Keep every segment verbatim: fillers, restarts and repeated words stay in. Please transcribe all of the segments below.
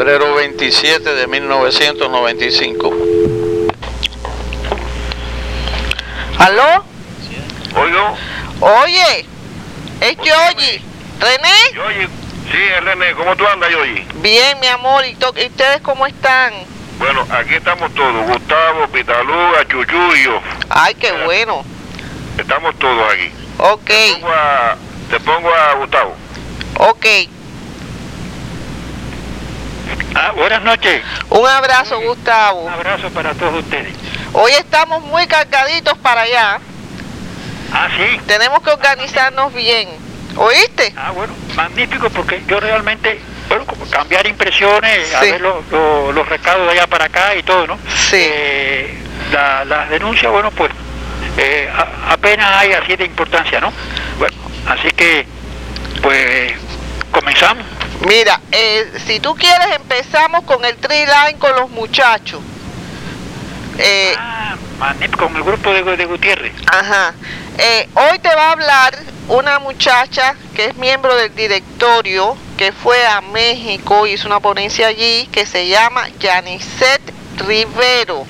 febrero veintisiete de mil novecientos noventa y cinco. ¿Aló? Oigo. Oye, es Yoyi. ¿René? Yoyi, sí, es René. ¿Cómo tú andas, Yoyi? Bien, mi amor. ¿Y, ¿Y ustedes cómo están? Bueno, aquí estamos todos. Gustavo, Pitaluga, Chuchu y yo. Ay, qué bueno. Estamos todos aquí. Ok. Te pongo a, te pongo a Gustavo. Ok. Ah, buenas noches. Un abrazo, Gustavo. Un abrazo para todos ustedes. Hoy estamos muy cargaditos para allá. Ah, sí. Tenemos que organizarnos bien. ¿Oíste? Ah, bueno, magnífico, porque yo realmente, bueno, como cambiar impresiones, Sí. a ver lo- lo- los recados de allá para acá y todo, ¿no? Sí. Eh, la- las denuncias, bueno, pues eh, a- apenas hay así de importancia, ¿no? Bueno, así que, pues, comenzamos. Mira, eh, si tú quieres empezamos con el tree line con los muchachos. Eh, Ah, magnífico, con el grupo de, de Gutiérrez. Ajá. Eh, hoy te va a hablar una muchacha que es miembro del directorio, que fue a México, hizo una ponencia allí, que se llama Yanicet Rivero.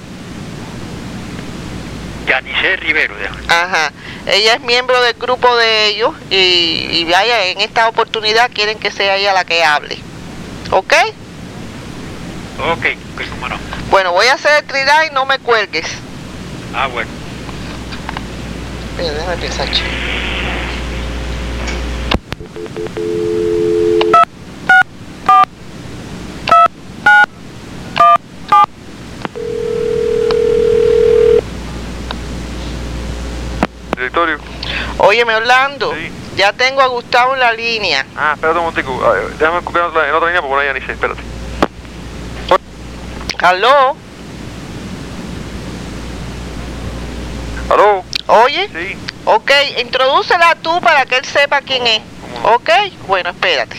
Yanice Rivero, ya. Ajá. Ella es miembro del grupo de ellos y, y vaya, en esta oportunidad quieren que sea ella la que hable. ¿Ok? Ok, ok, cómo no. Bueno, voy a hacer el tree line, no me cuelgues. Ah, bueno. Mira, déjame pensar, chico. Directorio. Óyeme, Orlando, Sí. ya tengo a Gustavo en la línea. Ah, espérate un momentico. A ver, déjame copiar en otra, en otra línea porque por ahí ya ni sé. Espérate. ¿Aló? ¿Aló? ¿Oye? Sí. Ok, introdúcela tú para que él sepa quién es. ¿Cómo no? Ok, bueno, espérate.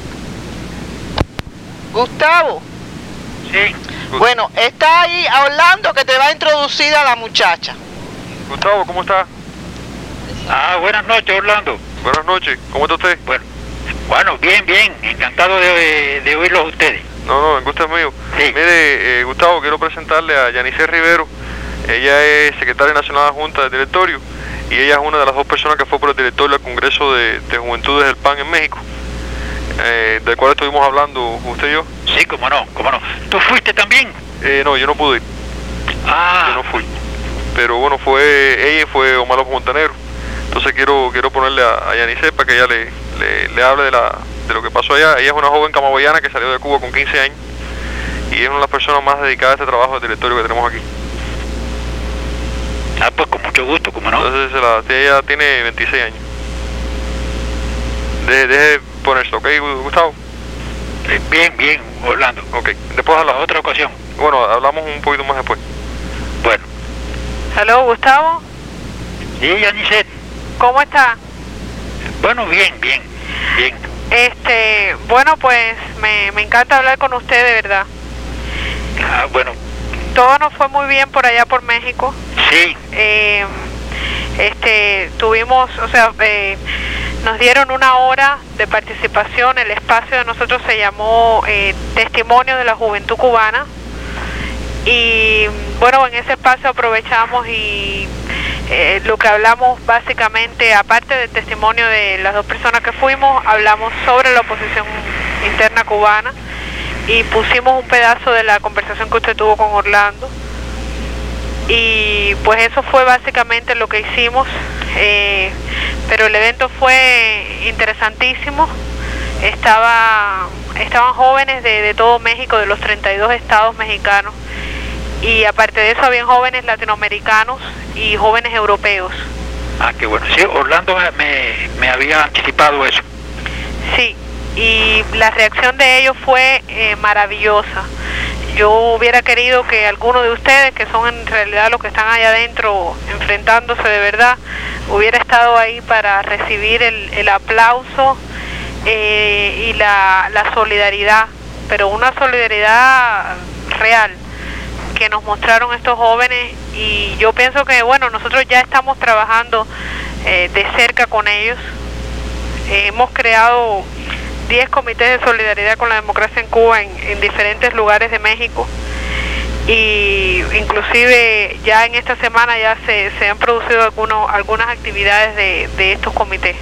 Gustavo, Sí. Gu- bueno, está ahí a Orlando que te va a introducir a la muchacha. Gustavo, ¿cómo está? Ah, buenas noches, Orlando. Buenas noches. ¿Cómo está usted? Bueno, bueno, bien, bien. Encantado de, de oírlos a ustedes. No, no, el gusto es mío. Sí. Mire, eh, Gustavo, quiero presentarle a Yanice Rivero. Ella es secretaria nacional adjunta del directorio y ella es una de las dos personas que fue por el directorio al Congreso de, de Juventudes del P A N en México, eh, del cual estuvimos hablando usted y yo. Sí, cómo no, cómo no. ¿Tú fuiste también? Eh, no, yo no pude ir, Ah, yo no fui. Pero bueno, fue ella y fue Omar López Montenegro. Entonces quiero quiero ponerle a, a Yanice para que ella le, le, le hable de, la, de lo que pasó allá. Ella es una joven camagüeyana que salió de Cuba con quince años y es una de las personas más dedicadas a este trabajo del directorio que tenemos aquí. ah, pues con mucho gusto, cómo no. Entonces se la, ella tiene veintiséis años. Deje, deje ponerse, ¿ok, Gustavo? Eh, Bien, bien, Orlando. Ok. Después A hablamos. la otra ocasión. Bueno, hablamos un poquito más después. Bueno. ¿Aló, Gustavo? Sí, Yanisette. ¿Cómo está? Bueno, bien, bien, bien. Este, bueno, pues me, me encanta hablar con usted, de verdad. Ah, bueno, Todo nos fue muy bien por allá por México. sí, Eh, este, tuvimos, o sea, eh, nos dieron una hora de participación. El espacio de nosotros se llamó eh, Testimonio de la Juventud Cubana. Y bueno, en ese espacio aprovechamos y eh, lo que hablamos básicamente, aparte del testimonio de las dos personas que fuimos, hablamos sobre la oposición interna cubana y pusimos un pedazo de la conversación que usted tuvo con Orlando. Y pues eso fue básicamente lo que hicimos, eh, pero el evento fue interesantísimo. Estaba, estaban jóvenes de, de todo México, de los treinta y dos estados mexicanos, y aparte de eso habían jóvenes latinoamericanos y jóvenes europeos. ah, qué bueno. Sí, Orlando me, me, me había anticipado eso. Sí, y la reacción de ellos fue eh, maravillosa. Yo hubiera querido que alguno de ustedes, que son en realidad los que están allá adentro enfrentándose de verdad, hubiera estado ahí para recibir el, el aplauso eh, y la, la solidaridad, pero una solidaridad real que nos mostraron estos jóvenes. Y yo pienso que, bueno, nosotros ya estamos trabajando eh, de cerca con ellos. Eh, hemos creado diez comités de solidaridad con la democracia en Cuba en, en diferentes lugares de México, y inclusive ya en esta semana ya se, se han producido algunos, algunas actividades de, de estos comités.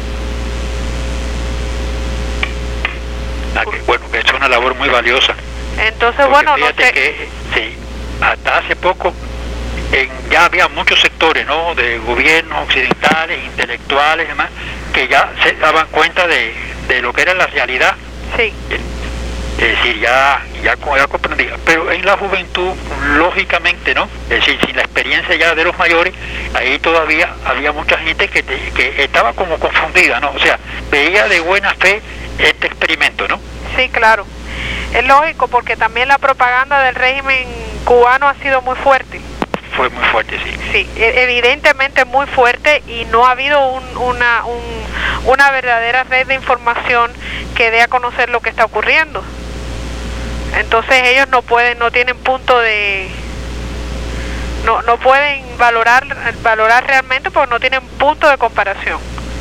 Ah, que, bueno, que es una labor muy valiosa. Entonces, porque bueno, no fíjate sé. que sí, hasta hace poco en, ya había muchos sectores, ¿no?, de gobiernos occidentales, intelectuales y demás, que ya se daban cuenta de, de lo que era la realidad. Sí. Es decir, ya, ya, ya comprendía. Pero en la juventud, lógicamente, ¿no? Es decir, sin la experiencia ya de los mayores, ahí todavía había mucha gente que, te, que estaba como confundida, ¿no? O sea, veía de buena fe este experimento, ¿no? Sí, claro. Es lógico, porque también la propaganda del régimen cubano ha sido muy fuerte. Fue muy fuerte, sí. Sí, evidentemente muy fuerte, y no ha habido un, una, un, una verdadera red de información que dé a conocer lo que está ocurriendo. Entonces ellos no pueden, no tienen punto de, no, no pueden valorar, valorar realmente, porque no tienen punto de comparación.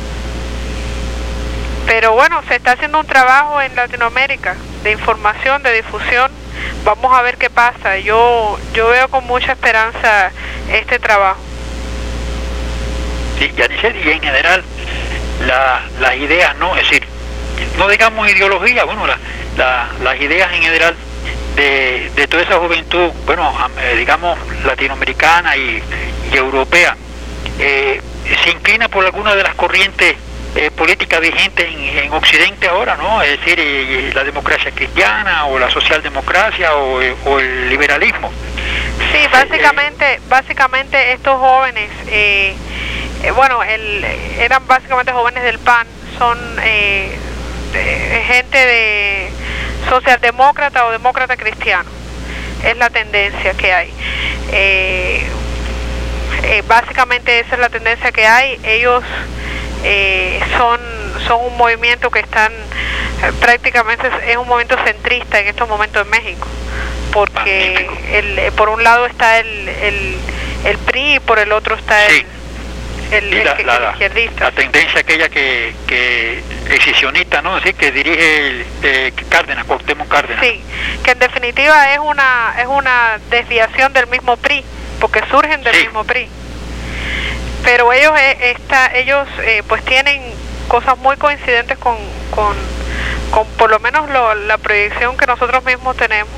Pero bueno, se está haciendo un trabajo en Latinoamérica de información, de difusión. Vamos a ver qué pasa. Yo yo veo con mucha esperanza este trabajo. Sí, Yanisset, y en general la, las ideas, ¿no? Es decir, no digamos ideología, bueno, la, la, las ideas en general de, de toda esa juventud, bueno, eh, digamos latinoamericana y, y europea, eh, se inclina por alguna de las corrientes eh, políticas vigentes en, en Occidente ahora, ¿no? Es decir, eh, la democracia cristiana o la socialdemocracia o, o el liberalismo. Sí, básicamente, eh, básicamente estos jóvenes, eh, eh, bueno, el, eran básicamente jóvenes del P A N, son eh, de, gente de socialdemócrata o demócrata cristiano, es la tendencia que hay. Eh, eh, básicamente esa es la tendencia que hay. Ellos eh, son, son un movimiento que están, eh, prácticamente es, es un movimiento centrista en estos momentos en México, porque el, por un lado está el, el, el P R I y por el otro está el... Sí. El, y el, la, el, la, el izquierdista. La tendencia aquella que, que excisionista, ¿no? Así que dirige el, eh, Cárdenas, Cuauhtémoc Cárdenas. Sí, que en definitiva es una es una desviación del mismo P R I, porque surgen del sí. mismo P R I. Pero ellos eh, esta, ellos eh, pues tienen cosas muy coincidentes con, con, con por lo menos lo, la proyección que nosotros mismos tenemos,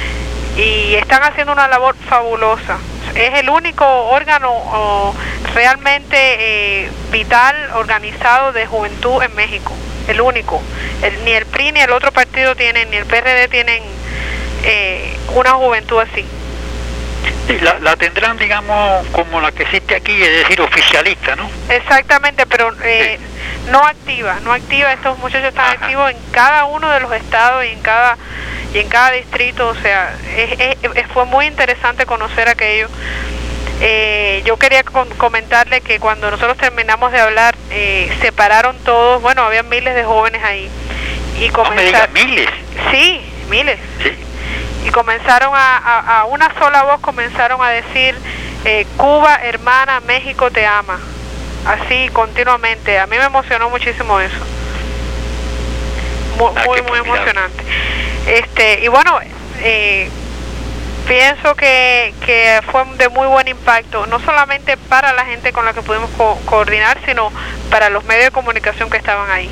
y están haciendo una labor fabulosa. Es el único órgano oh, realmente eh, vital, organizado de juventud en México, el único. El, ni el P R I ni el otro partido tienen, ni el P R D tienen eh, una juventud así. Sí, la, la tendrán, digamos, como la que existe aquí, es decir, oficialista, ¿no? Exactamente, pero eh, sí. no activa, no activa. Estos muchachos están Ajá. activos en cada uno de los estados y en cada y en cada distrito. O sea, es, es, fue muy interesante conocer aquello. Eh, yo quería con, comentarle que cuando nosotros terminamos de hablar, eh, se pararon todos. Bueno, había miles de jóvenes ahí y comenzaron. No me diga, miles. Sí, miles. Sí. Y comenzaron a, a, a una sola voz comenzaron a decir eh, Cuba, hermana, México te ama. Así continuamente. A mí me emocionó muchísimo eso. Muy, ah, muy, muy emocionante. Este, y bueno, eh, pienso que, que fue de muy buen impacto, no solamente para la gente con la que pudimos co coordinar, sino para los medios de comunicación que estaban ahí.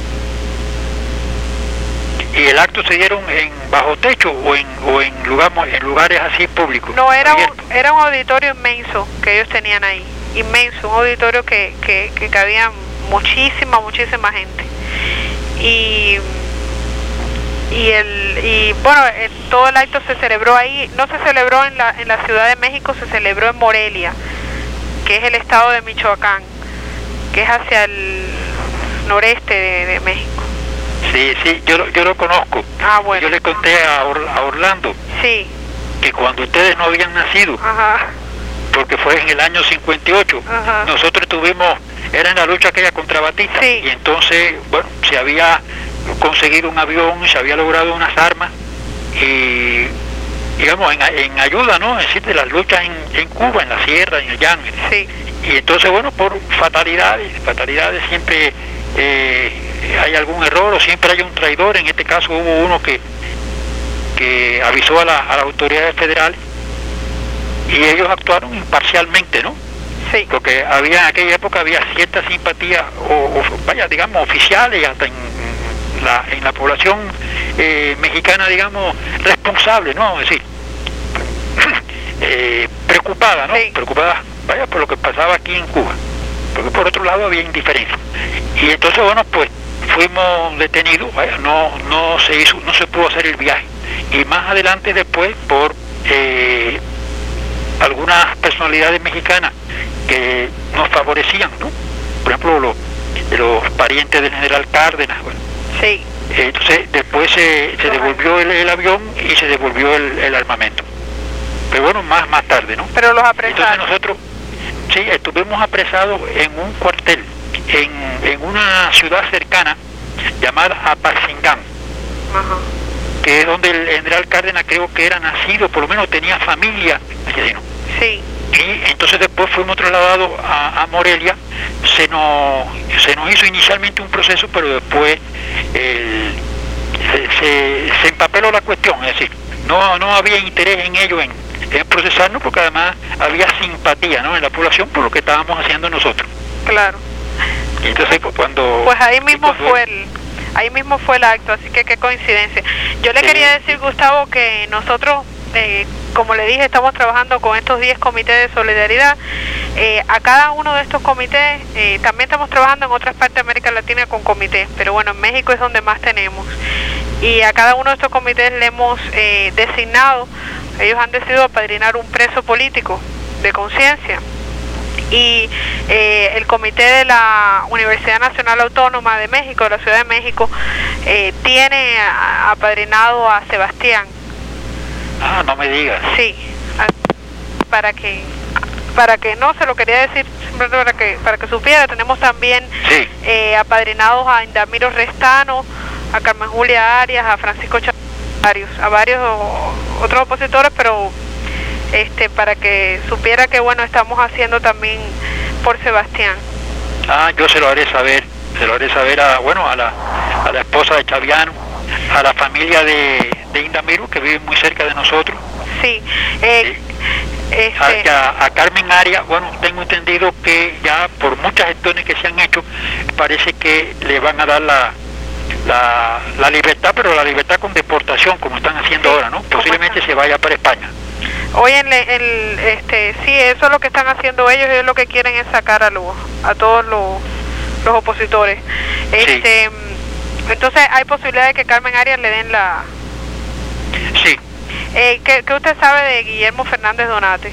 ¿Y el acto se dieron en bajo techo o en, o en, lugar, en lugares así públicos? No, era un, era un auditorio inmenso que ellos tenían ahí, inmenso, un auditorio que, que, que cabía muchísima, muchísima gente. Y... y el y bueno el, todo el acto se celebró ahí. No se celebró en la en la Ciudad de México, se celebró en Morelia, que es el estado de Michoacán, que es hacia el noreste de, de México. Sí, sí, yo lo, yo lo conozco. Ah, bueno. Yo le conté a, Or, a Orlando sí. que cuando ustedes no habían nacido, Ajá. porque fue en el año cincuenta y ocho, Ajá. nosotros tuvimos, era en la lucha aquella contra Batista, sí. y entonces, bueno, se había conseguido un avión, se había logrado unas armas y digamos en, en ayuda, ¿no? Es decir, de las luchas en, en Cuba, en la sierra, en el llano. Sí. Y entonces, bueno, por fatalidades, fatalidades siempre eh, hay algún error o siempre hay un traidor. En este caso hubo uno que que avisó a, la, a las autoridades federales y ellos actuaron imparcialmente, ¿no? Sí. Porque había en aquella época había cierta simpatía, o, o vaya, digamos, oficiales y hasta en la, en la población eh, mexicana, digamos, responsable, ¿no? Es decir, eh, preocupada, ¿no? Sí. Preocupada, vaya, por lo que pasaba aquí en Cuba. Porque por otro lado había indiferencia. Y entonces, bueno, pues fuimos detenidos, vaya, no, no se hizo, no se pudo hacer el viaje. Y más adelante después, por eh, algunas personalidades mexicanas que nos favorecían, ¿no? Por ejemplo, los, los parientes del general Cárdenas, bueno. Sí. Entonces después se, se devolvió el, el avión y se devolvió el, el armamento. Pero bueno, más más tarde, ¿no? Pero los apresaron. Entonces nosotros, sí, estuvimos apresados en un cuartel, en, en una ciudad cercana llamada Apatzingán. Ajá. Que es donde el general Cárdenas creo que era nacido, por lo menos tenía familia. Sí. Y entonces después fuimos trasladados a, a Morelia. Se nos, se nos hizo inicialmente un proceso, pero después eh, se, se, se empapeló la cuestión, es decir, no, no había interés en ello, en, en procesarnos, porque además había simpatía, ¿no?, en la población por lo que estábamos haciendo nosotros. Claro. Y entonces pues, cuando... Pues ahí mismo cuando, fue el... Ahí mismo fue el acto, así que qué coincidencia. Yo le sí. quería decir, Gustavo, que nosotros, eh, como le dije, estamos trabajando con estos diez comités de solidaridad. Eh, a cada uno de estos comités, eh, también estamos trabajando en otras partes de América Latina con comités, pero bueno, en México es donde más tenemos. Y a cada uno de estos comités le hemos eh, designado, ellos han decidido apadrinar un preso político de conciencia. Y eh, el comité de la Universidad Nacional Autónoma de México, de la Ciudad de México, eh, tiene a, apadrinado a Sebastián. Ah, no me digas. Sí, a, para que para que no se lo quería decir, simplemente para que para que supiera. Tenemos también sí. eh, apadrinados a Indamiro Restano, a Carmen Julia Arias, a Francisco Chávez, a varios otros opositores, pero este para que supiera que bueno, estamos haciendo también por Sebastián. Ah, yo se lo haré saber, se lo haré saber a, bueno, a la, a la esposa de Chaviano, a la familia de, de Indamiro, que vive muy cerca de nosotros. Sí, eh, sí. Este... A, a Carmen Arias, bueno, tengo entendido que ya por muchas gestiones que se han hecho, parece que le van a dar la, la, la libertad, pero la libertad con deportación, como están haciendo sí, ahora, ¿no? Posiblemente se vaya para España. Oye, el, el, este, sí, eso es lo que están haciendo ellos, ellos lo que quieren es sacar a los, a todos los, los opositores. Este, sí. Entonces, ¿hay posibilidad de que Carmen Arias le den la...? Sí. Eh, ¿qué, ¿Qué usted sabe de Guillermo Fernández Donate?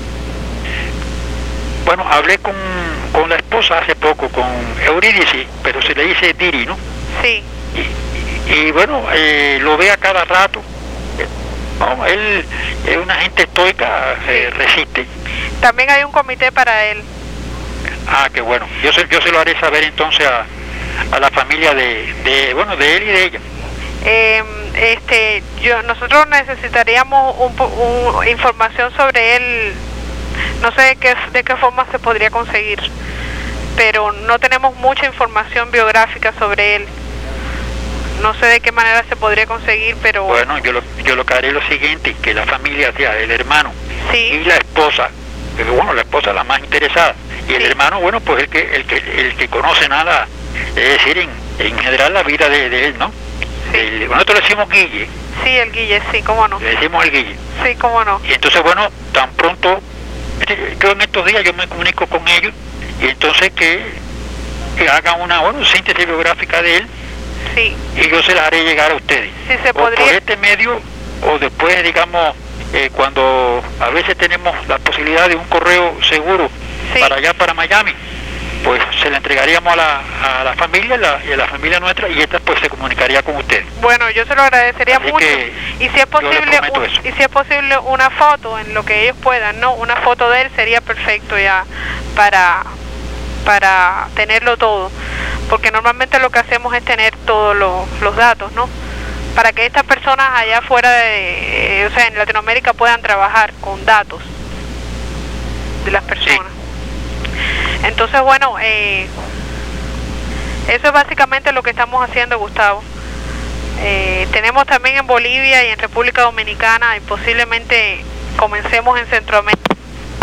Bueno, hablé con, con la esposa hace poco, con Eurídice, pero se le dice Diri, ¿no? Sí. Y, y, y bueno, eh, lo ve a cada rato. No, él es una gente estoica, sí. eh, resiste. También hay un comité para él. Ah, qué bueno. Yo se, yo se lo haré saber entonces a, a la familia de, de, bueno, de él y de ella. Eh, este, yo, nosotros necesitaríamos un, un, información sobre él. No sé de qué, de qué forma se podría conseguir, pero no tenemos mucha información biográfica sobre él. No sé de qué manera se podría conseguir, pero... Bueno, yo lo, yo lo que haré es lo siguiente, que la familia, o sea, el hermano sí. y la esposa, pero bueno, la esposa es la más interesada, y sí. el hermano, bueno, pues el que el que el que conoce nada, es decir, en, en general la vida de, de él, ¿no? Sí. El, nosotros le decimos Guille. Sí, el Guille, sí, cómo no. Le decimos el Guille. Sí, cómo no. Y entonces, bueno, tan pronto, yo en estos días yo me comunico con ellos, y entonces que, que hagan una, bueno, síntesis biográfica de él, sí. y yo se la haré llegar a ustedes. Sí, se podría... O por este medio, o después, digamos, eh, cuando a veces tenemos la posibilidad de un correo seguro sí. para allá, para Miami, pues se le entregaríamos a la, a la familia la, y a la familia nuestra, y esta pues se comunicaría con ustedes. Bueno, yo se lo agradecería Así mucho. Y si es posible un, y si es posible una foto, en lo que ellos puedan, ¿no? Una foto de él sería perfecto ya para... para tenerlo todo, porque normalmente lo que hacemos es tener todos los, los datos, ¿no? Para que estas personas allá fuera de, eh, o sea, en Latinoamérica puedan trabajar con datos de las personas. Sí. Entonces, bueno, eh, Eso es básicamente lo que estamos haciendo, Gustavo. Eh, tenemos también en Bolivia y en República Dominicana, y posiblemente comencemos en Centroamérica.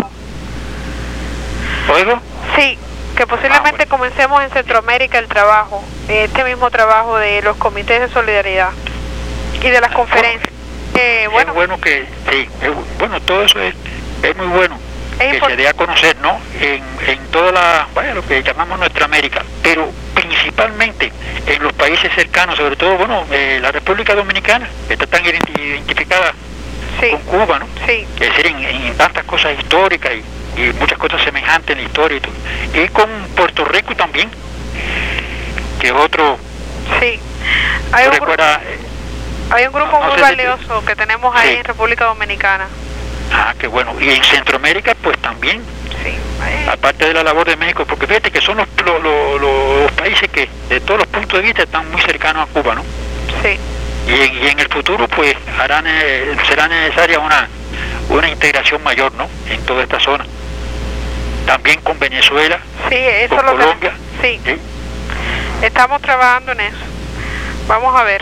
¿Oigo? Sí, que posiblemente Ah, bueno. comencemos en Centroamérica el trabajo, este mismo trabajo de los comités de solidaridad y de las Ah, conferencias. Eh, bueno, Es bueno que, sí, es- bueno, todo eso es, es muy bueno, Es que import- se dé a conocer, ¿no? En, en toda la, vaya, lo que llamamos nuestra América, pero principalmente en los países cercanos, sobre todo, bueno, eh, la República Dominicana, que está tan identi- identificada sí, con Cuba, ¿no? sí, Es decir, en, en tantas cosas históricas y, y muchas cosas semejantes en la historia y todo. Y con Puerto Rico también, que es otro, sí. Hay ¿tú un, gru- recuerdas? Eh, hay un grupo no muy sé si- valioso que tenemos ahí Sí. en República Dominicana. Ah, qué bueno. Y en Centroamérica, pues también, Sí, eh, aparte de la labor de México, porque fíjate que son los, los, los- los países que de todos los puntos de vista están muy cercanos a Cuba, ¿no? sí, Y en, y en el futuro, pues, harán, eh, será necesaria una, una integración mayor, ¿no? En toda esta zona. También con Venezuela, sí, eso con lo que- Colombia. sí, ¿sí? estamos trabajando en eso. Vamos a ver.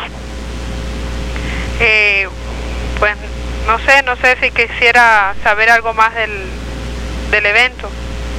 Eh, pues no sé, no sé si quisiera saber algo más del, del evento.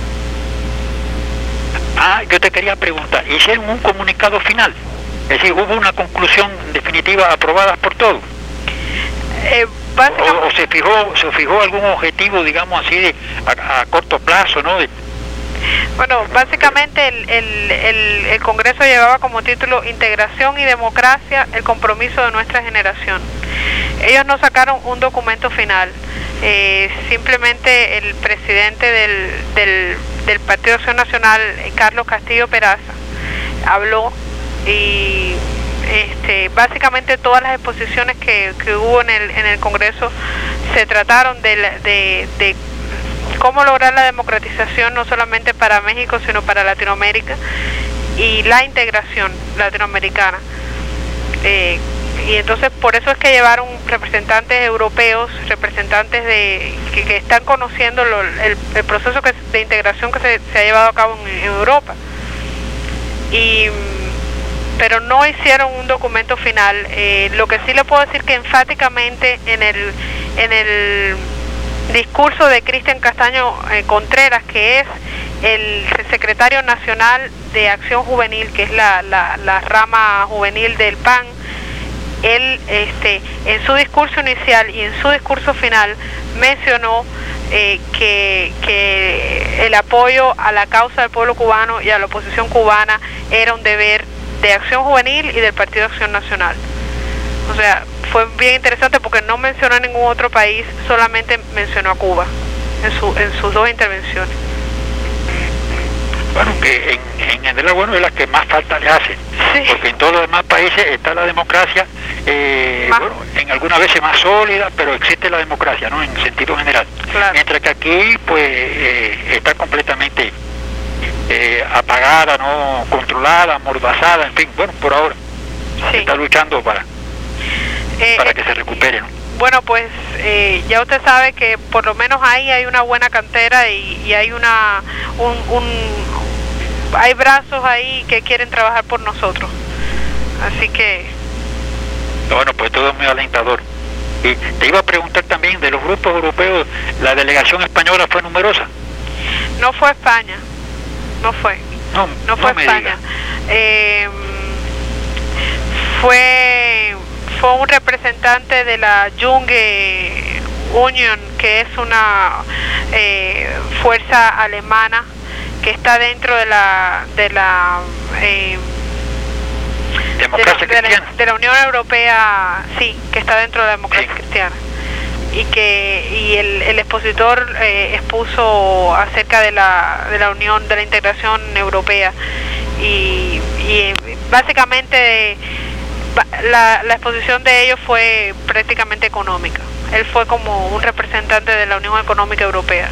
Ah, yo te quería preguntar, ¿hicieron un comunicado final? Es decir, ¿hubo una conclusión definitiva aprobada por todos? Eh, O, básicamente, o se fijó se fijó algún objetivo, digamos así, de, a, a corto plazo, ¿no? De- bueno, básicamente el, el, el, el Congreso llevaba como título Integración y Democracia, el compromiso de nuestra generación. Ellos no sacaron un documento final, eh, simplemente el presidente del, del, del Partido Acción Nacional, eh, Carlos Castillo Peraza, habló y este, básicamente todas las exposiciones que, que hubo en el, en el Congreso se trataron de, la- de, de cómo lograr la democratización no solamente para México sino para Latinoamérica y la integración latinoamericana. Eh, y entonces por eso es que llevaron representantes europeos, representantes de que, que están conociendo lo- el, el proceso que, de integración que se, se ha llevado a cabo en, en Europa. Y pero no hicieron un documento final. Eh, lo que sí le puedo decir que enfáticamente en el en el discurso de Cristian Castaño eh, Contreras, que es el secretario nacional de Acción Juvenil, que es la, la, la rama juvenil del P A N, él este, en su discurso inicial y en su discurso final mencionó eh, que, que el apoyo a la causa del pueblo cubano y a la oposición cubana era un deber de Acción Juvenil y del Partido Acción Nacional. O sea, fue bien interesante porque no mencionó a ningún otro país, solamente mencionó a Cuba en, su, en sus dos intervenciones. bueno, que en, en general, bueno, es la que más falta le hace, Sí. porque en todos los demás países está la democracia, eh, Más- bueno, en algunas veces más sólida, pero existe la democracia, ¿no? En sentido general. Claro. Mientras que aquí, pues, eh, está completamente eh, apagada, no controlada, amordazada, en fin, bueno, por ahora Sí. está luchando para, Eh, para eh, que se recupere, ¿no? Bueno, pues eh, ya usted sabe que por lo menos ahí hay una buena cantera y, y hay una un, un hay brazos ahí que quieren trabajar por nosotros. Así que Bueno, pues todo es muy alentador. Y te iba a preguntar también, de los grupos europeos, ¿la delegación española fue numerosa? no fue España, no fue, No, no fue me España. digas. Eh, fue fue un representante de la Junge Union, que es una eh, fuerza alemana que está dentro de la de la eh, de, la, Democracia de, la, cristiana. de la Unión Europea, sí, que está dentro de la democracia Sí. cristiana, y que y el, el expositor eh, expuso acerca de la de la unión, de la integración europea, y, y básicamente ba- la, la exposición de ellos fue prácticamente económica. Él fue como un representante de la Unión Económica Europea.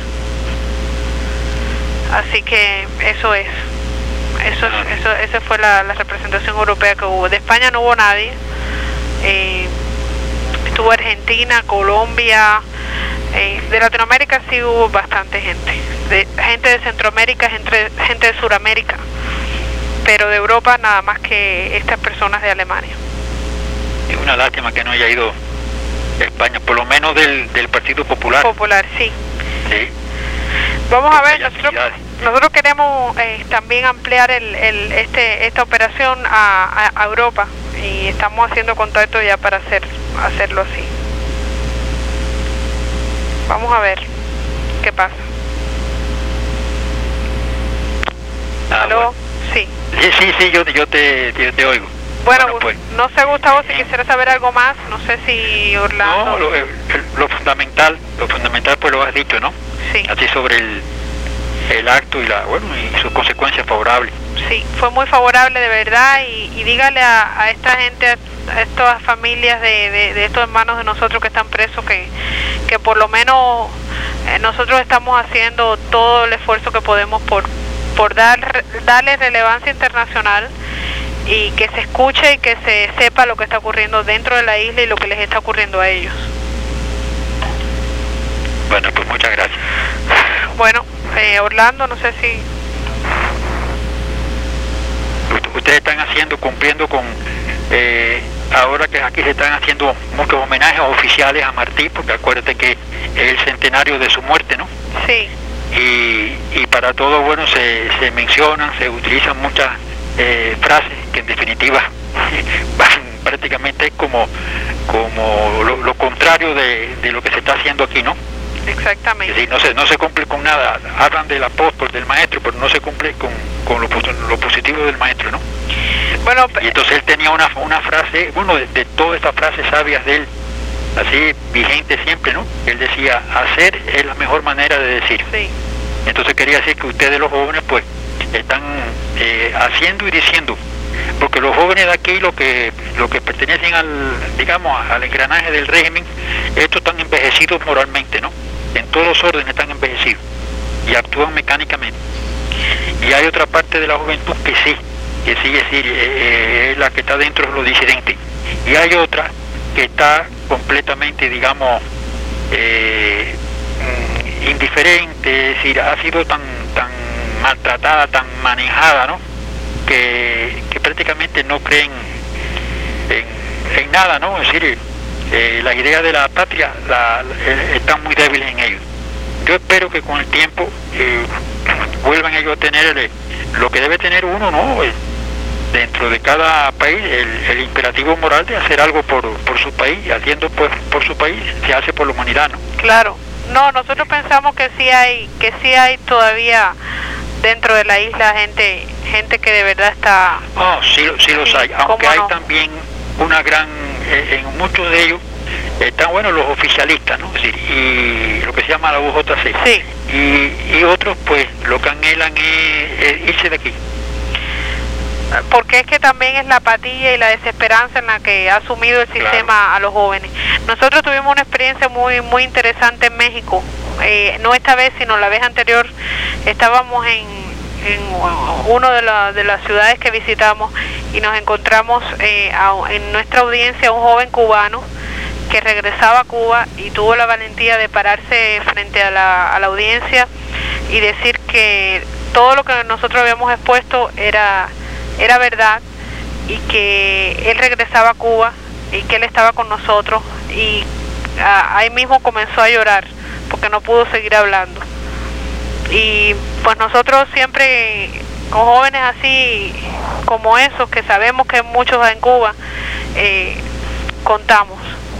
Así que eso es. Eso, es- eso esa fue la, la representación europea que hubo. De España no hubo nadie. Eh, estuvo Argentina, Colombia. Eh, de Latinoamérica sí hubo bastante gente. De, gente de Centroamérica, gente, gente de Suramérica. pero de Europa nada más que estas personas de Alemania. Es una lástima que no haya ido a España, por lo menos del, del Partido Popular. Popular, sí. Sí. Vamos a ver, nosotros, nosotros queremos eh, también ampliar el, el, este, esta operación a, a, a Europa y estamos haciendo contacto ya para hacer hacerlo así. Vamos a ver qué pasa. Ah, ¿Aló? bueno. Sí. Sí, sí, sí, yo, yo te, te, te oigo. Bueno, Bueno, pues, no sé, Gustavo, si quisiera saber algo más, no sé si Orlando... no, lo, el- lo fundamental, lo fundamental pues lo has dicho, ¿no? Sí, Así sobre el, el acto y la, bueno, y sus consecuencias favorables. sí, fue muy favorable de verdad y, y dígale a, a esta gente, a estas familias de, de, de estos hermanos de nosotros que están presos, que, que por lo menos eh, nosotros estamos haciendo todo el esfuerzo que podemos por, por dar, darle relevancia internacional y que se escuche y que se sepa lo que está ocurriendo dentro de la isla y lo que les está ocurriendo a ellos. Bueno, pues muchas gracias. Bueno, eh, Orlando, no sé si... Ut- Ustedes están haciendo, cumpliendo con, eh, ahora que aquí se están haciendo muchos homenajes oficiales a Martí, porque acuérdate que es el centenario de su muerte, ¿no? Sí, Y, y para todo, bueno, se, se mencionan, se utilizan muchas eh, frases que en definitiva van, prácticamente es como, como lo, lo contrario de, de lo que se está haciendo aquí, ¿no? Es exactamente. decir, no se, no se cumple con nada. Hablan del apóstol, del maestro, pero no se cumple con, con lo, pos- lo positivo del maestro, ¿no? Bueno, Y entonces él tenía una, una frase, bueno, de, de todas estas frases sabias de él, así vigente siempre, ¿no? Él decía, hacer es la mejor manera de decir. sí, Entonces quería decir que ustedes los jóvenes pues están eh, haciendo y diciendo, porque los jóvenes de aquí, lo que lo que pertenecen al, digamos, al engranaje del régimen, estos están envejecidos moralmente, ¿no? En todos los órdenes están envejecidos y actúan mecánicamente. Y hay otra parte de la juventud que sí, que sí, es decir, eh, es la que está dentro de los disidentes. Y hay otra que está completamente, digamos, eh, mm, indiferente, es decir, ha sido tan tan maltratada, tan manejada, ¿no? Que, que prácticamente no creen en, en nada, ¿no? Es decir, eh, la idea de la patria la, la- están muy débiles en ellos. Yo espero que con el tiempo eh, vuelvan ellos a tener el- lo que debe tener uno, ¿no? Eh, dentro de cada país, el, el imperativo moral de hacer algo por, por su país, y haciendo pues por su país, se hace por la humanidad, ¿no? claro. No, nosotros pensamos que sí hay, que sí hay todavía dentro de la isla gente, gente que de verdad está... No, sí, sí los Sí, hay, aunque cómo hay no. también una gran, eh, en muchos de ellos están, bueno, los oficialistas, ¿no? Es decir, y lo que se llama la U J C. Sí, Y, y otros, pues, lo que anhelan es, es irse de aquí. porque es que también es la apatía y la desesperanza en la que ha sumido el sistema Claro. a los jóvenes. Nosotros tuvimos una experiencia muy muy interesante en México, eh, no esta vez, sino la vez anterior. Estábamos en, en una de, la, de las ciudades que visitamos y nos encontramos eh, a- en nuestra audiencia un joven cubano que regresaba a Cuba y tuvo la valentía de pararse frente a la, a la audiencia y decir que todo lo que nosotros habíamos expuesto era era verdad y que él regresaba a Cuba y que él estaba con nosotros y ah, ahí mismo comenzó a llorar porque no pudo seguir hablando. Y pues nosotros siempre con jóvenes así como esos, que sabemos que muchos en Cuba, eh, contamos.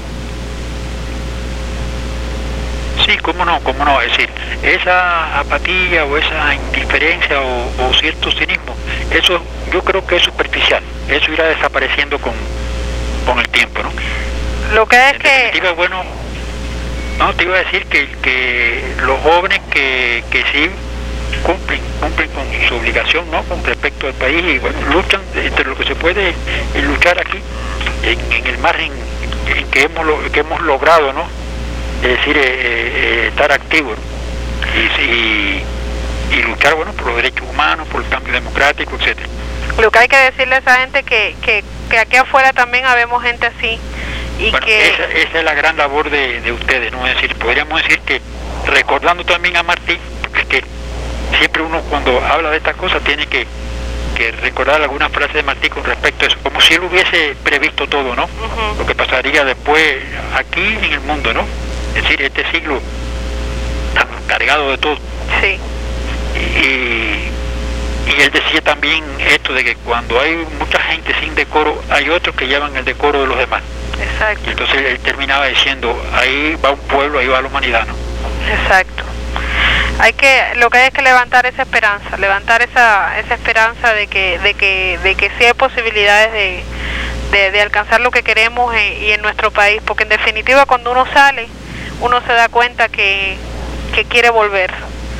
Sí, cómo no, cómo no, es decir, esa apatía o esa indiferencia o, o cierto cinismo, eso yo creo que es superficial, eso irá desapareciendo con, con el tiempo, ¿no? Lo que es En que... definitiva, bueno, no, te iba a decir que, que los jóvenes que, que sí cumplen, cumplen con su obligación, ¿no? Con respecto al país y bueno, luchan entre lo que se puede eh, luchar aquí, en, en el margen en que hemos, lo- que hemos logrado, ¿no? Es decir, eh, eh, estar activos, ¿no? y, y, y luchar, bueno, por los derechos humanos, por el cambio democrático, etcétera. Lo que hay que decirle a esa gente que, que, que aquí afuera también habemos gente así y Bueno, que... esa, esa es la gran labor de, de ustedes, ¿no? Es decir, podríamos decir que, recordando también a Martí, porque es que siempre uno cuando habla de estas cosas tiene que, que recordar algunas frases de Martí con respecto a eso, como si él hubiese previsto todo, ¿no? Uh-huh. Lo que pasaría después aquí en el mundo, ¿no? Es decir, este siglo tan cargado de todo. Sí. Y, y él decía también esto de que cuando hay mucha gente sin decoro, hay otros que llevan el decoro de los demás. Exacto. Y entonces él terminaba diciendo, ahí va un pueblo, ahí va la humanidad, ¿no? Exacto. Hay que, lo que hay es que levantar esa esperanza, levantar esa esa esperanza de que de que de que sí hay posibilidades de, de, de alcanzar lo que queremos en, y en nuestro país, porque en definitiva cuando uno sale, uno se da cuenta que, que quiere volver,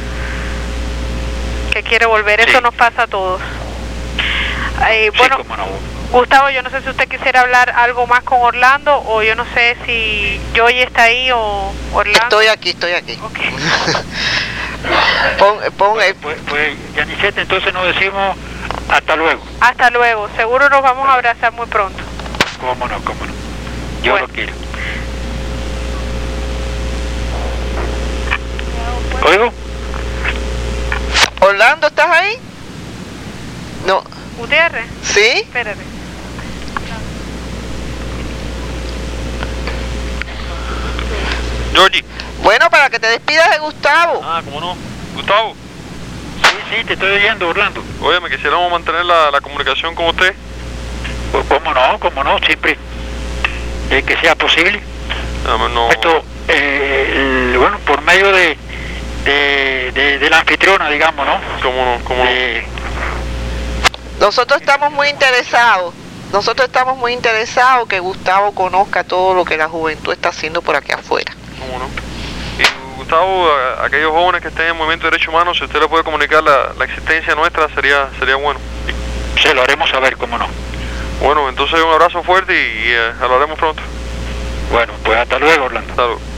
que quiere volver, sí. Eso nos pasa a todos. Eh, bueno, sí, cómo no. Gustavo, yo no sé si usted quisiera hablar algo más con Orlando, o yo no sé si Joey está ahí o Orlando. Estoy aquí, estoy aquí. Okay. pon, pon, pues, pues, pues Yaniseta, entonces nos decimos hasta luego. Hasta luego, seguro nos vamos a abrazar muy pronto. Cómo no, cómo no. Yo bueno. Lo quiero. ¿Oigo? Orlando, ¿estás ahí? No. Gutiérrez. ¿Sí? Espérate. Georgie. Bueno, para que te despidas de Gustavo. Ah, ¿cómo no? Gustavo. Sí, sí, te estoy oyendo, Orlando. Oye, me quisiéramos mantener la, la comunicación con usted. Pues cómo no, cómo no, siempre eh, que sea posible. No, no. Esto, eh, el, bueno, por medio de de, de de la anfitriona, digamos, ¿no? ¿Cómo no? ¿Cómo no? De, Nosotros estamos muy interesados, nosotros estamos muy interesados que Gustavo conozca todo lo que la juventud está haciendo por aquí afuera. ¿Cómo no? Y Gustavo, a, a aquellos jóvenes que estén en el movimiento de derechos humanos, si usted le puede comunicar la, la existencia nuestra, sería sería bueno. Se lo haremos saber, cómo no. Bueno, entonces un abrazo fuerte y, y eh, hablaremos pronto. Bueno, pues hasta luego, Orlando. Hasta luego.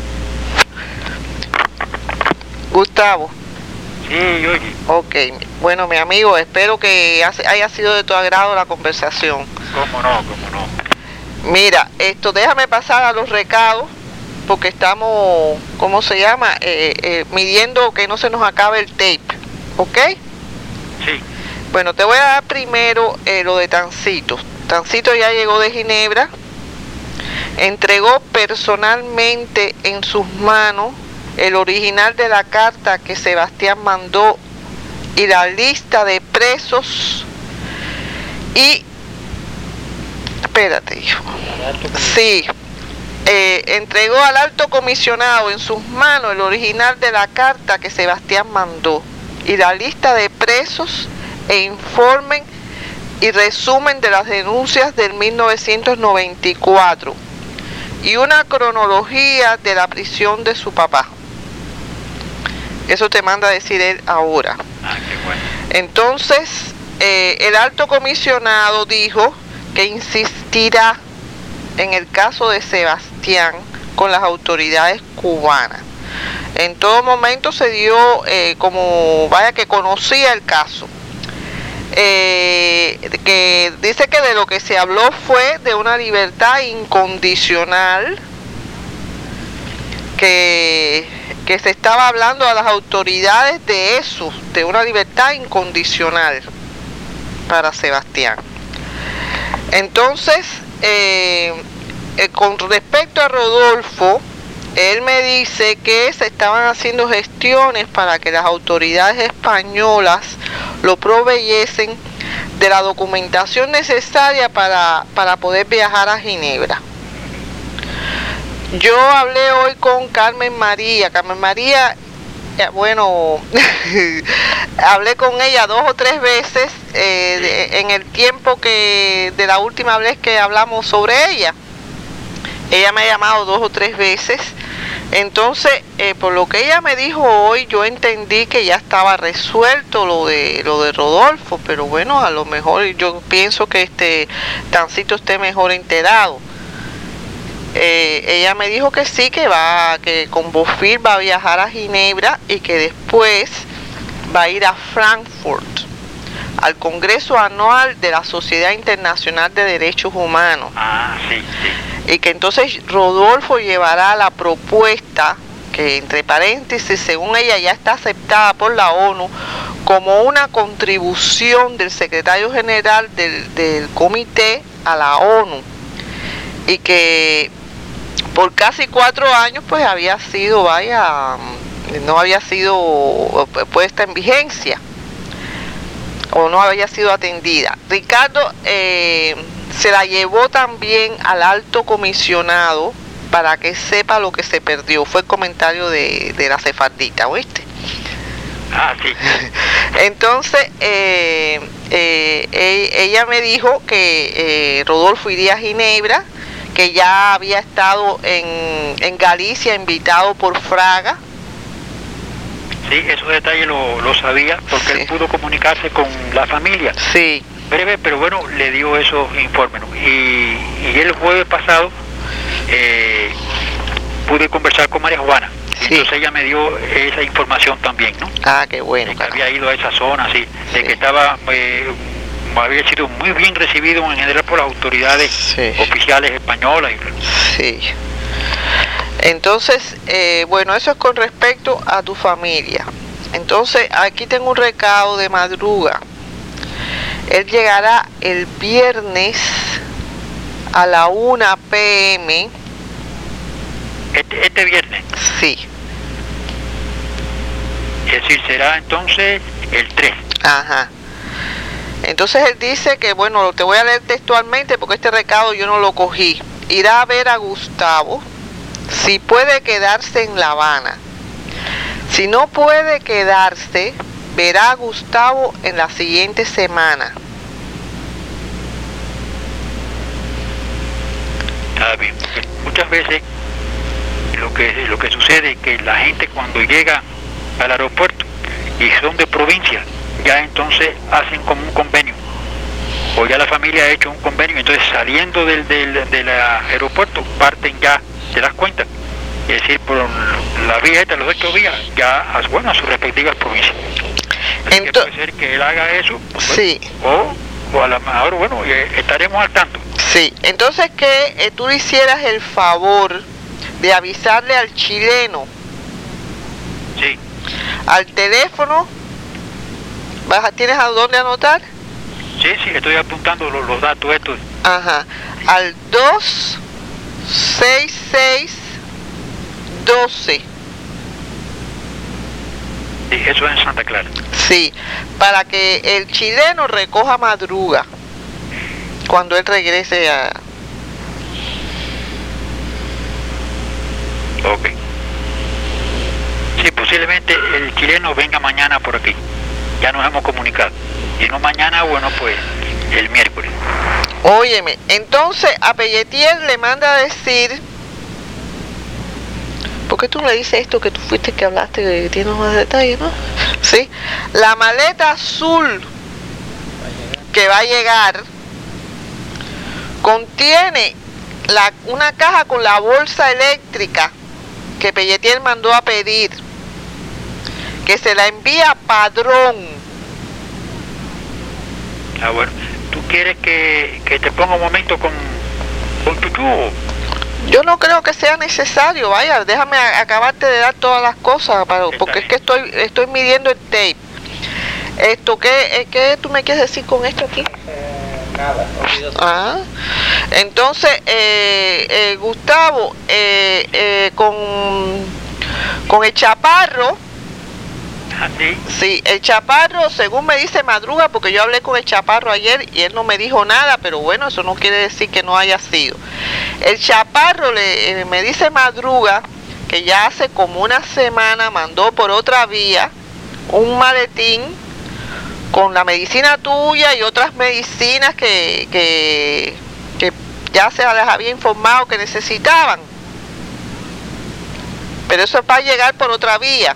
Gustavo. Sí, oye. Ok, bueno, mi amigo, espero que haya sido de tu agrado la conversación. Cómo no, cómo no. Mira, esto, déjame pasar a los recados, porque estamos, ¿cómo se llama? Eh, eh, midiendo que no se nos acabe el tape, ¿ok? Sí. Bueno, te voy a dar primero eh, lo de Tancito. Tancito ya llegó de Ginebra, entregó personalmente en sus manos el original de la carta que Sebastián mandó y la lista de presos y espérate hijo sí eh, entregó al alto comisionado en sus manos el original de la carta que Sebastián mandó y la lista de presos e informen y resumen de las denuncias del mil novecientos noventa y cuatro y una cronología de la prisión de su papá. Eso te manda a decir él ahora. Ah, qué bueno. Entonces, eh, el alto comisionado dijo que insistirá en el caso de Sebastián con las autoridades cubanas. En todo momento se dio eh, como, vaya, que conocía el caso. Eh, que dice que de lo que se habló fue de una libertad incondicional, que, que se estaba hablando a las autoridades de eso, de una libertad incondicional para Sebastián. Entonces, eh, eh, con respecto a Rodolfo, él me dice que se estaban haciendo gestiones para que las autoridades españolas lo proveyesen de la documentación necesaria para, para poder viajar a Ginebra. Yo hablé hoy con Carmen María. Carmen María, eh, bueno, hablé con ella dos o tres veces eh, de, en el tiempo que de la última vez que hablamos sobre ella. Ella me ha llamado dos o tres veces. Entonces, eh, por lo que ella me dijo hoy, yo entendí que ya estaba resuelto lo de lo de Rodolfo, pero bueno, a lo mejor yo pienso que este Tancito esté mejor enterado. Eh, ella me dijo que sí, que va, que con Bofil va a viajar a Ginebra y que después va a ir a Frankfurt al Congreso Anual de la Sociedad Internacional de Derechos Humanos. Ah, sí, sí. Y que entonces Rodolfo llevará la propuesta, que entre paréntesis, según ella ya está aceptada por la ONU, como una contribución del secretario general del, del comité a la ONU, y que por casi cuatro años pues había sido, vaya, no había sido puesta en vigencia o no había sido atendida. Ricardo eh, se la llevó también al alto comisionado para que sepa lo que se perdió. Fue el comentario de, de la cefardita, ¿oíste? Ah, sí. Entonces, eh, eh, eh, ella me dijo que eh, Rodolfo iría a Ginebra, que ya había estado en, en Galicia invitado por Fraga. Sí, esos detalles lo, lo sabía porque sí. Él pudo comunicarse con la familia. Sí. Breve, pero bueno, le dio esos informes, ¿no? Y, y el jueves pasado eh, pude conversar con María Juana. Sí. Entonces ella me dio esa información también, ¿no? Ah, qué bueno. De que había ido a esa zona, sí, sí. De que estaba, eh, había sido muy bien recibido en general por las autoridades sí. oficiales españolas. Sí. Entonces, eh, bueno, eso es con respecto a tu familia. Entonces, aquí tengo un recado de Madruga. Él llegará el viernes a la una pe eme. Este, este viernes. Sí. Es decir, será entonces el tres. Ajá. Entonces él dice que, bueno, te voy a leer textualmente porque este recado yo no lo cogí. Irá a ver a Gustavo, si puede quedarse en La Habana. Si no puede quedarse, verá a Gustavo en la siguiente semana. Está bien. Muchas veces lo que lo que sucede es que la gente cuando llega al aeropuerto y son de provincia, ya entonces hacen como un convenio, o ya la familia ha hecho un convenio, entonces saliendo del, del, del aeropuerto parten ya de las cuentas, es decir, por la vía esta, los ocho días, ya a, bueno, a sus respectivas provincias. Así que puede ser que él haga eso, pues, sí. o, o a lo mejor, bueno, eh, estaremos al tanto. Sí, entonces que eh, tú le hicieras el favor de avisarle al chileno, sí, al teléfono. ¿Vas, ¿Tienes a dónde anotar? Sí, sí, estoy apuntando los, los datos estos. Ajá, al dos seis seis doce. Sí, eso es en Santa Clara. Sí, para que el chileno recoja Madruga cuando él regrese a... Ok. Sí, posiblemente el chileno venga mañana por aquí. Ya nos hemos comunicado. Y no mañana, bueno, pues el miércoles. Óyeme, entonces a Pelletier le manda a decir... ¿Por qué tú le dices esto que tú fuiste que hablaste, que tienes más detalles, no? Sí. La maleta azul que va a llegar contiene la, una caja con la bolsa eléctrica que Pelletier mandó a pedir, que se la envía Padrón. Ah, bueno. ¿Tú quieres que, que te ponga un momento con, con Chuchu? Yo no creo que sea necesario, vaya, déjame a, acabarte de dar todas las cosas, para, porque es que estoy estoy midiendo el tape. Esto, ¿qué, qué tú me quieres decir con esto aquí? Eh, nada, olvídate. Ah, entonces, eh, eh, Gustavo, eh, eh, con, con el chaparro, ¿Ah, sí? sí, el chaparro, según me dice Madruga, porque yo hablé con el chaparro ayer y él no me dijo nada, pero bueno, eso no quiere decir que no haya sido. El chaparro le, eh, me dice Madruga que ya hace como una semana mandó por otra vía un maletín con la medicina tuya y otras medicinas que, que, que ya se les había informado que necesitaban. Pero eso va a llegar por otra vía.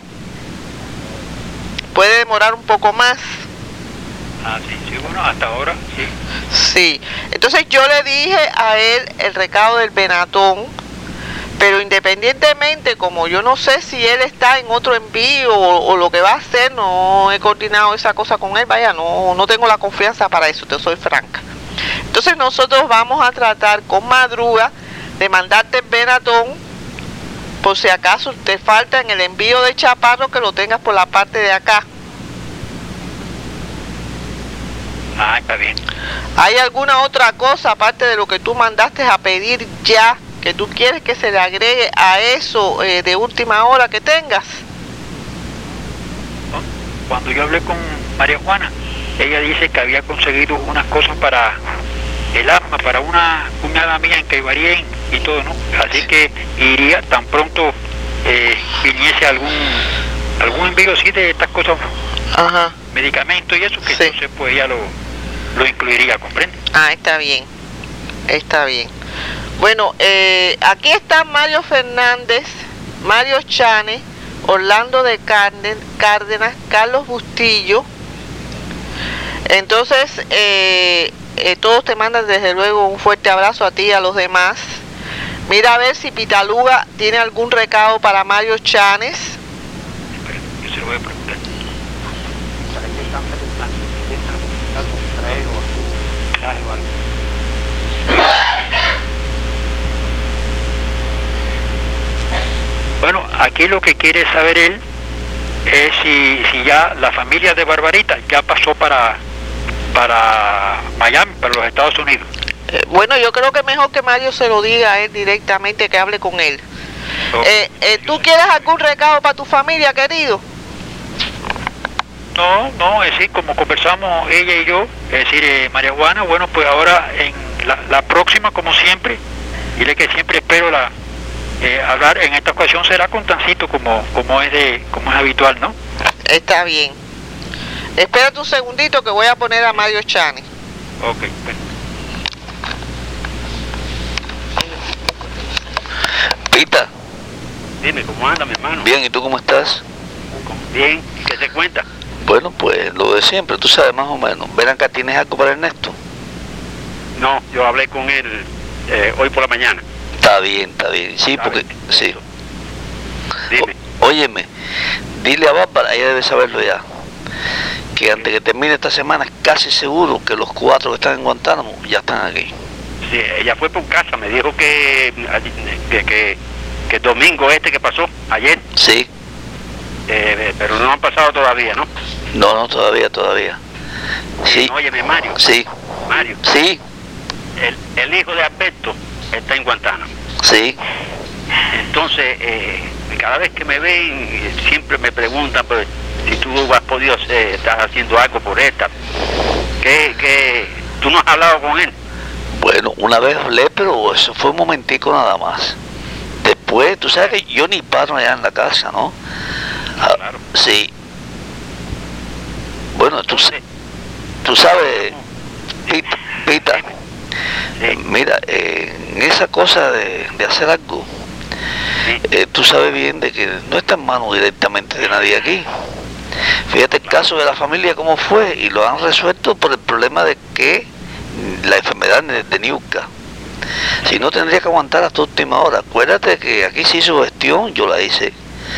Puede demorar un poco más. Ah, sí, sí, bueno, hasta ahora, sí. Sí, entonces yo le dije a él el recado del Benatón, pero independientemente, como yo no sé si él está en otro envío o, o lo que va a hacer, no he coordinado esa cosa con él, vaya, no, no tengo la confianza para eso, te soy franca. Entonces nosotros vamos a tratar con Madruga de mandarte el Benatón, por si acaso te falta en el envío de Chaparro que lo tengas por la parte de acá. Ah, está bien. ¿Hay alguna otra cosa aparte de lo que tú mandaste a pedir ya, que tú quieres que se le agregue a eso eh, de última hora que tengas? Cuando yo hablé con María Juana, ella dice que había conseguido unas cosas para el asma, para una cuñada mía en Caibarien y todo, ¿no? Así que iría tan pronto eh, viniese algún algún envío así de estas cosas, Ajá. medicamentos y eso, que Sí. entonces pues ella lo, lo incluiría, ¿comprende? Ah, está bien, está bien. Bueno, eh, aquí están Mario Fernández, Mario Chane, Orlando de Cárden- Cárdenas, Carlos Bustillo. Entonces, eh, eh, todos te mandan desde luego un fuerte abrazo a ti y a los demás. Mira a ver si Pitaluga tiene algún recado para Mario Chanes. Espera, yo se lo voy a preguntar. Bueno, aquí lo que quiere saber él es si, si ya la familia de Barbarita ya pasó para, para Miami, para los Estados Unidos. Eh, bueno, yo creo que mejor que Mario se lo diga a él directamente, que hable con él. Ok. Eh, eh, ¿Tú quieres algún recado para tu familia, querido? No, no, es decir, como conversamos ella y yo, es decir, eh, María Juana, bueno, pues ahora en la, la próxima, como siempre, dile que siempre espero la eh, hablar, en esta ocasión será con Tancito, como, como es de, como es habitual, ¿no? Está bien. Espérate un segundito que voy a poner a Mario Chani. Ok, bueno. Pita, Dime, ¿cómo anda, mi hermano? bien, ¿y tú cómo estás? Bien, ¿qué se cuenta? Bueno, pues lo de siempre, tú sabes más o menos. Ven acá, ¿tienes algo para Ernesto? No, yo hablé con él eh, hoy por la mañana. Está bien, está bien. Sí, Está porque, bien. sí. Dime. O- óyeme, dile a Bárbara, ella debe saberlo ya, que antes que termine esta semana es casi seguro que los cuatro que están en Guantánamo ya están aquí. Sí, ella fue por casa, me dijo que, que, que, que el domingo este que pasó, ayer, Sí, eh, pero no han pasado todavía, ¿no? no, no, todavía, todavía. Sí, Óyeme, Mario, sí, Mario, sí, el, el hijo de Alberto está en Guantánamo. sí. Entonces, eh, cada vez que me ven, eh, siempre me preguntan pues, si tú has podido hacer, estás haciendo algo por él. tal. ¿Qué, qué, ¿Tú no has hablado con él? Bueno, una vez hablé, pero eso fue un momentico nada más. Después, tú sabes que yo ni paro allá en la casa, ¿no? Ah, Claro. sí. Bueno, tú, sa- tú sabes, Pita, Pita, Sí, mira, eh, en esa cosa de, de hacer algo, sí. eh, tú sabes bien de que no está en manos directamente de nadie aquí. Fíjate el caso de la familia cómo fue y lo han resuelto por el problema de que la enfermedad de, de Niuca. Si no, tendría que aguantar hasta última hora. Acuérdate que aquí se hizo gestión, yo la hice,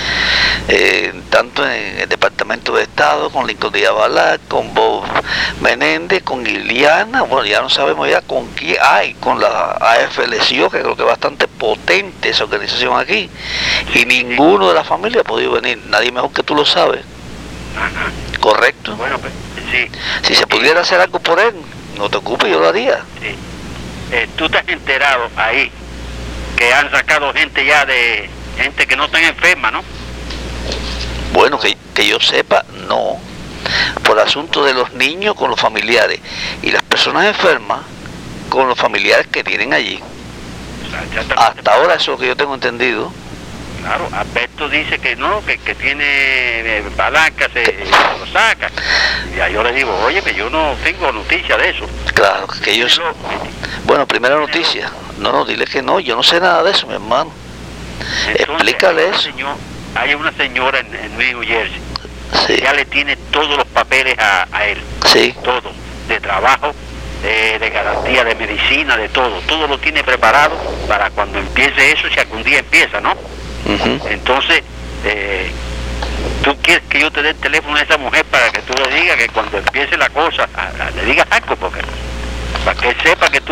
eh, tanto en el Departamento de Estado, con Lincoln Díaz Balart, con Bob Menéndez, con Iliana, bueno, ya no sabemos ya con quién hay, con la A F L C O, que creo que es bastante potente esa organización aquí, y ninguno de la familia ha podido venir, nadie mejor que tú lo sabes, Ajá. ¿correcto? Bueno, pues sí. Si se pudiera hacer algo por él, no te ocupes, yo lo haría. Sí. Eh, tú te has enterado ahí que han sacado gente ya de gente que no está enferma, ¿no? Bueno, que, que yo sepa, no. Por asunto de los niños con los familiares y las personas enfermas con los familiares que tienen allí. O sea, ya está- Hasta ahora eso es lo que yo tengo entendido. Claro, Alberto dice que no, que, que tiene eh, palanca, se lo saca. Y ya yo le digo, oye, que yo no tengo noticia de eso. Claro, que ellos... Pero, Bueno, primera noticia. No, no, dile que no, yo no sé nada de eso, mi hermano. entonces, Explícale hay una eso. señor- hay una señora en, en New Jersey, Sí, ya le tiene todos los papeles a, a él, sí, todo, de trabajo, de, de garantía, de medicina, de todo, todo lo tiene preparado para cuando empiece eso, si algún día empieza, ¿no? ujú. Entonces, eh, tú quieres que yo te dé el teléfono a esa mujer para que tú le digas que cuando empiece la cosa, a- a- le digas algo, porque para que él sepa que tú,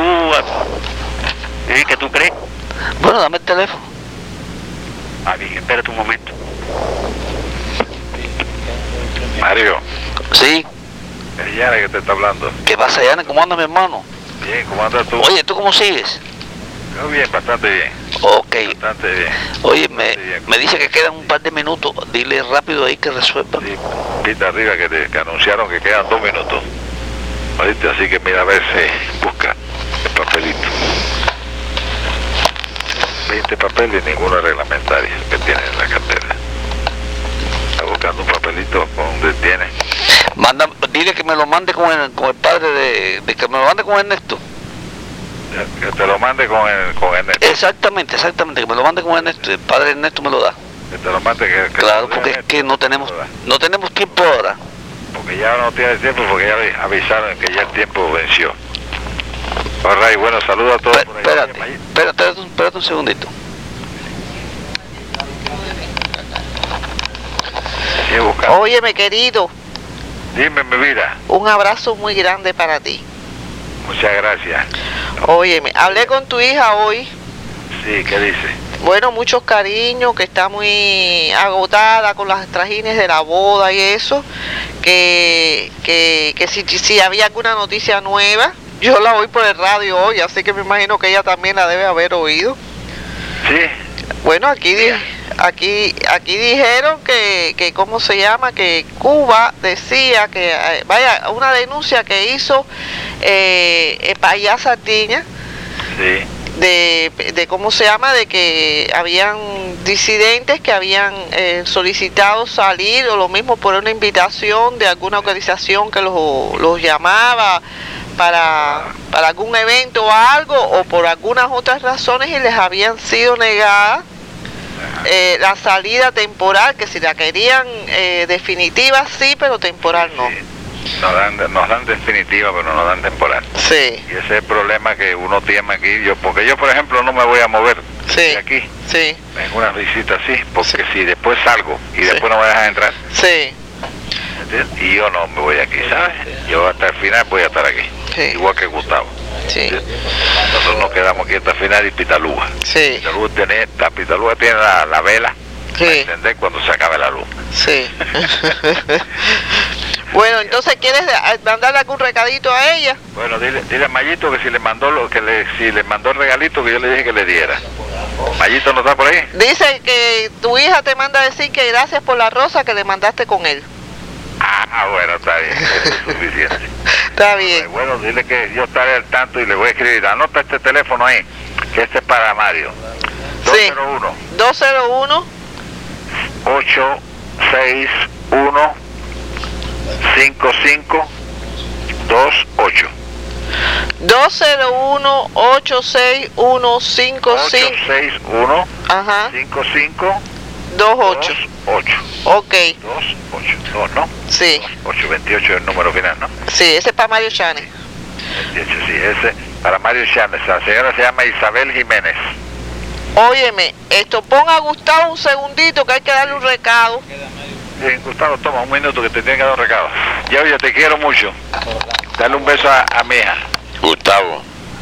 eh, que tú crees. Bueno, dame el teléfono. Ah, bien, espérate un momento. Mario, Sí, Es Yane que te está hablando. ¿Qué pasa, Yane? ¿Cómo anda mi hermano? Bien, ¿cómo andas tú? Oye, ¿tú cómo sigues? Yo bien, bastante bien. Ok. Bastante bien. Oye, me, Bastante bien. me dice que quedan un par de minutos. Dile rápido ahí que resuelva. Sí, pita arriba que, te, que anunciaron que quedan dos minutos. ¿Oíste? Así que mira a ver si busca el papelito. veinte papeles y ninguno reglamentario que tiene en la cartera. Está buscando un papelito con donde tiene. Manda, dile que me lo mande con el, con el padre de, de que me lo mande con Ernesto. Que te lo mande con el, con Ernesto. Exactamente, exactamente, que me lo mande con Ernesto. El padre de Ernesto me lo da. Que te lo mande que, que Claro, te lo dé porque es Ernesto. que no tenemos, ¿Verdad? no tenemos tiempo ahora. Porque ya no tiene tiempo, porque ya le avisaron que ya el tiempo venció. Ahora, y bueno, saludos a todos Pe- por ahí. Espérate, Oye, Mayito, espérate, espérate, un- espérate un segundito. sigue buscando. Óyeme, querido, Dime, mi vida. un abrazo muy grande para ti. Muchas gracias. Óyeme, hablé con tu hija hoy. Sí, ¿qué dice? Bueno, muchos cariños, que está muy agotada con las trajines de la boda y eso, que, que, que si, si había alguna noticia nueva, yo la oí por el radio hoy, así que me imagino que ella también la debe haber oído. Sí, Bueno, aquí di- aquí aquí dijeron que, que ¿cómo se llama? Que Cuba decía que, eh, vaya, una denuncia que hizo eh, eh, para allá Sardiña, sí. de, de cómo se llama, de que habían disidentes que habían eh, solicitado salir o lo mismo por una invitación de alguna organización que los, los llamaba para, para algún evento o algo, o por algunas otras razones, y les habían sido negadas eh, la salida temporal, que si la querían eh, definitiva sí, pero temporal no. Sí. Nos dan, nos dan definitiva, pero no nos dan temporal. Sí, Y ese es el problema que uno tiene aquí. Yo, porque yo, por ejemplo, no me voy a mover sí, de aquí sí, en una visita así, porque si después salgo y Sí. después no me dejan entrar, sí, ¿entiendes? Y yo no me voy aquí, ¿sabes? Yo hasta el final voy a estar aquí, Sí. igual que Gustavo. sí, ¿Entiendes? Nosotros nos quedamos aquí hasta el final y Pitalúa. sí, Pitalúa tiene, la Pitalúa tiene la, la vela para sí, encender cuando se acabe la luz. sí. Bueno, entonces, ¿quieres de- mandarle algún recadito a ella? Bueno, dile, dile a Mayito que si le mandó lo que le, si le mandó el regalito que yo le dije que le diera. Mayito no está por ahí. Dice que tu hija te manda a decir que gracias por la rosa que le mandaste con él. Ah, bueno, está bien, eso es suficiente. Está bien. Bueno, dile que yo estaré al tanto y le voy a escribir. Anota este teléfono ahí, que este es para Mario. Sí. dos cero uno, dos cero uno, ocho seis uno, cinco cinco dos ocho. dos cero uno, ocho seis uno, cinco ocho cinco, seis uno, ajá, cinco cinco dos ocho. dos ocho. Ok, dos ocho. No, no. sí, ocho veintiocho es el número final, ¿no? sí, ese es para Mario Chane. veintiocho, sí, ese para Mario Chández. La señora se llama Isabel Jiménez. Óyeme, esto, pon a Gustavo un segundito que hay que darle un recado. Bien, Gustavo, toma un minuto que te tiene que dar un recado. Ya, oye, te quiero mucho. Dale un beso a, a mi hija. Gustavo.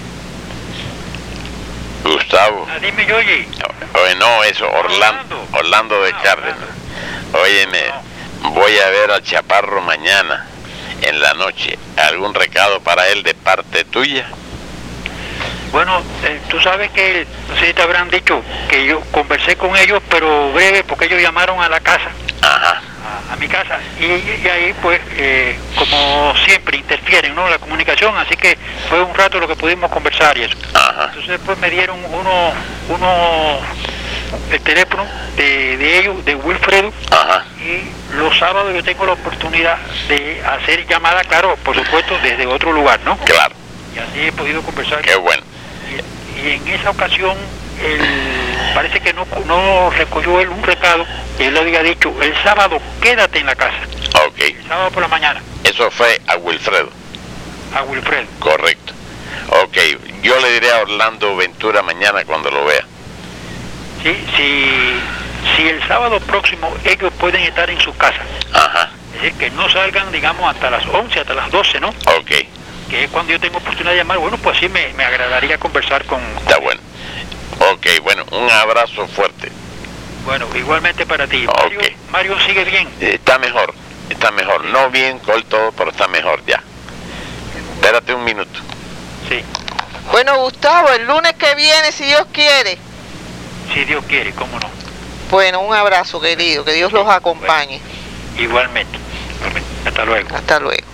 Gustavo. Ah, dime, Yoyi. Oye, no, eso, Orlando. Orlando de Ah, Cárdenas. Orlando. Óyeme, voy a ver al Chaparro mañana, en la noche. ¿Algún recado para él de parte tuya? Bueno, eh, tú sabes que, no sé si te habrán dicho, que yo conversé con ellos, pero breve, porque ellos llamaron a la casa, Ajá. a, a mi casa, y, y ahí pues, eh, como siempre, interfieren, ¿no?, la comunicación, así que fue un rato lo que pudimos conversar y eso. Ajá. Entonces pues me dieron uno, uno, el teléfono de, de ellos, de Wilfredo, Ajá. y los sábados yo tengo la oportunidad de hacer llamada, claro, por supuesto, desde otro lugar, ¿no? Claro. Y así he podido conversar. Qué bueno. Y, y en esa ocasión, el, parece que no, no recogió él un recado, y él le había dicho, el sábado quédate en la casa, Ok. el sábado por la mañana, Eso fue a Wilfredo. a Wilfredo. Correcto. Ok. Yo le diré a Orlando Ventura mañana cuando lo vea. ¿Sí? Si, si el sábado próximo ellos pueden estar en su casa, Ajá. es decir, que no salgan, digamos, hasta las once, hasta las doce, ¿no? Ok. Que es cuando yo tengo oportunidad de llamar, bueno, pues sí me, me agradaría conversar con... Está bueno. Ok, bueno, un abrazo fuerte. Bueno, igualmente para ti. Ok. Mario, Mario sigue bien. Está mejor. Está mejor, no bien corto, pero está mejor ya. Espérate un minuto. Sí, Bueno, Gustavo, el lunes que viene, si Dios quiere. si Dios quiere, cómo no. Bueno, un abrazo, querido. Que Dios los acompañe. Igualmente. Igualmente. Hasta luego. Hasta luego.